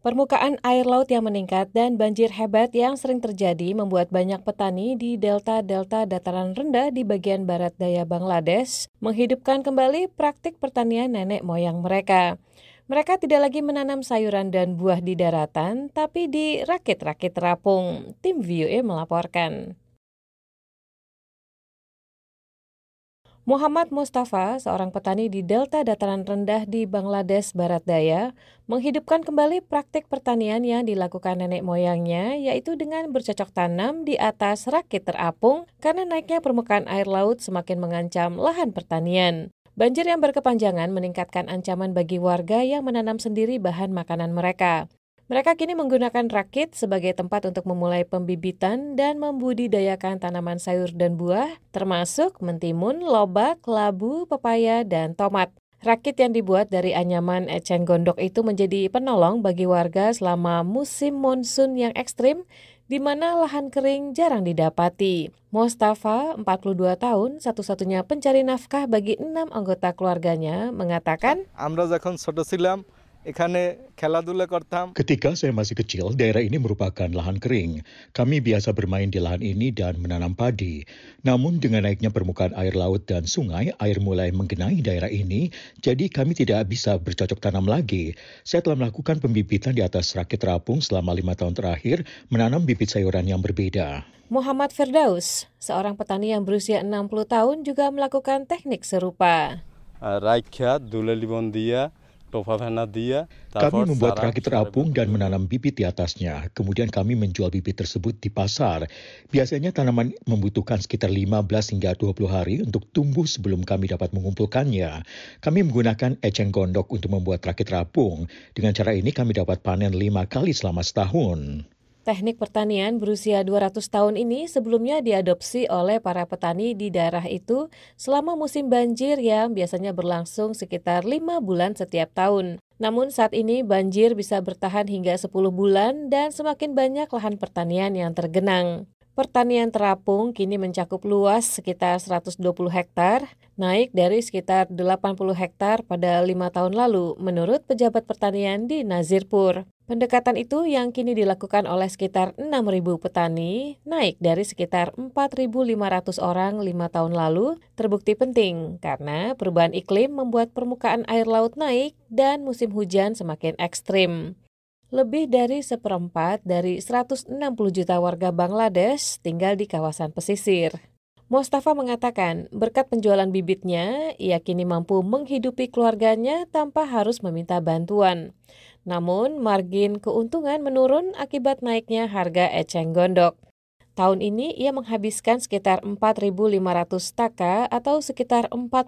Permukaan air laut yang meningkat dan banjir hebat yang sering terjadi membuat banyak petani di delta-delta dataran rendah di bagian barat daya Bangladesh menghidupkan kembali praktik pertanian nenek moyang mereka. Mereka tidak lagi menanam sayuran dan buah di daratan, tapi di rakit-rakit terapung. Tim VOA melaporkan. Muhammad Mustafa, seorang petani di delta dataran rendah di Bangladesh Barat Daya, menghidupkan kembali praktik pertanian yang dilakukan nenek moyangnya, yaitu dengan bercocok tanam di atas rakit terapung karena naiknya permukaan air laut semakin mengancam lahan pertanian. Banjir yang berkepanjangan meningkatkan ancaman bagi warga yang menanam sendiri bahan makanan mereka. Mereka kini menggunakan rakit sebagai tempat untuk memulai pembibitan dan membudidayakan tanaman sayur dan buah, termasuk mentimun, lobak, labu, pepaya, dan tomat. Rakit yang dibuat dari anyaman eceng gondok itu menjadi penolong bagi warga selama musim monsun yang ekstrim, di mana lahan kering jarang didapati. Mustafa, 42 tahun, satu-satunya pencari nafkah bagi 6 anggota keluarganya, mengatakan, আমরা যখন ছোট ছিলাম এখানে খেলাধুলা করতাম. Ketika saya masih kecil, daerah ini merupakan lahan kering. Kami biasa bermain di lahan ini dan menanam padi. Namun dengan naiknya permukaan air laut dan sungai, air mulai menggenangi daerah ini, jadi kami tidak bisa bercocok tanam lagi. Saya telah melakukan pembibitan di atas rakit terapung selama 5 tahun terakhir, menanam bibit sayuran yang berbeda. Muhammad Firdaus, seorang petani yang berusia 60 tahun juga melakukan teknik serupa. রাইখা দুলে লিবন দিয়া টোফা ফেনা দিয়া. Kami membuat rakit terapung dan menanam bibit di atasnya. Kemudian kami menjual bibit tersebut di pasar. Biasanya tanaman membutuhkan sekitar 15 hingga 20 hari untuk tumbuh sebelum kami dapat mengumpulkannya. Kami menggunakan eceng gondok untuk membuat rakit terapung. Dengan cara ini kami dapat panen 5 kali selama setahun. Teknik pertanian berusia 200 tahun ini sebelumnya diadopsi oleh para petani di daerah itu selama musim banjir yang biasanya berlangsung sekitar 5 bulan setiap tahun. Namun saat ini banjir bisa bertahan hingga 10 bulan dan semakin banyak lahan pertanian yang tergenang. Pertanian terapung kini mencakup luas sekitar 120 hektar, naik dari sekitar 80 hektar pada 5 tahun lalu, menurut pejabat pertanian di Nazirpur. Pendekatan itu yang kini dilakukan oleh sekitar 6.000 petani, naik dari sekitar 4.500 orang 5 tahun lalu, terbukti penting karena perubahan iklim membuat permukaan air laut naik dan musim hujan semakin ekstrim. Lebih dari 1/4 dari 160 juta warga Bangladesh tinggal di kawasan pesisir. Mustafa mengatakan, berkat penjualan bibitnya, ia kini mampu menghidupi keluarganya tanpa harus meminta bantuan. Namun, margin keuntungan menurun akibat naiknya harga eceng gondok. Tahun ini, ia menghabiskan sekitar 4.500 taka atau sekitar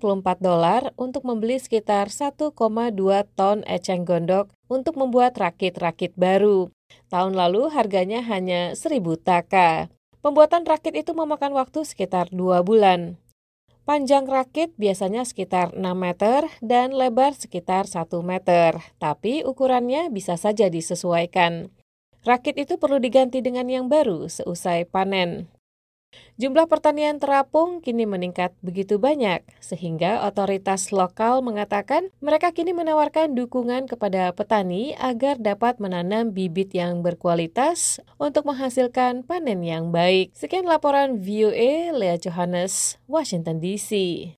$44 untuk membeli sekitar 1,2 ton eceng gondok untuk membuat rakit-rakit baru. Tahun lalu harganya hanya 1.000 taka. Pembuatan rakit itu memakan waktu sekitar 2 bulan. Panjang rakit biasanya sekitar 6 meter dan lebar sekitar 1 meter, tapi ukurannya bisa saja disesuaikan. Rakit itu perlu diganti dengan yang baru seusai panen. Jumlah pertanian terapung kini meningkat begitu banyak, sehingga otoritas lokal mengatakan mereka kini menawarkan dukungan kepada petani agar dapat menanam bibit yang berkualitas untuk menghasilkan panen yang baik. Sekian laporan VOA, Lea Johannes, Washington DC.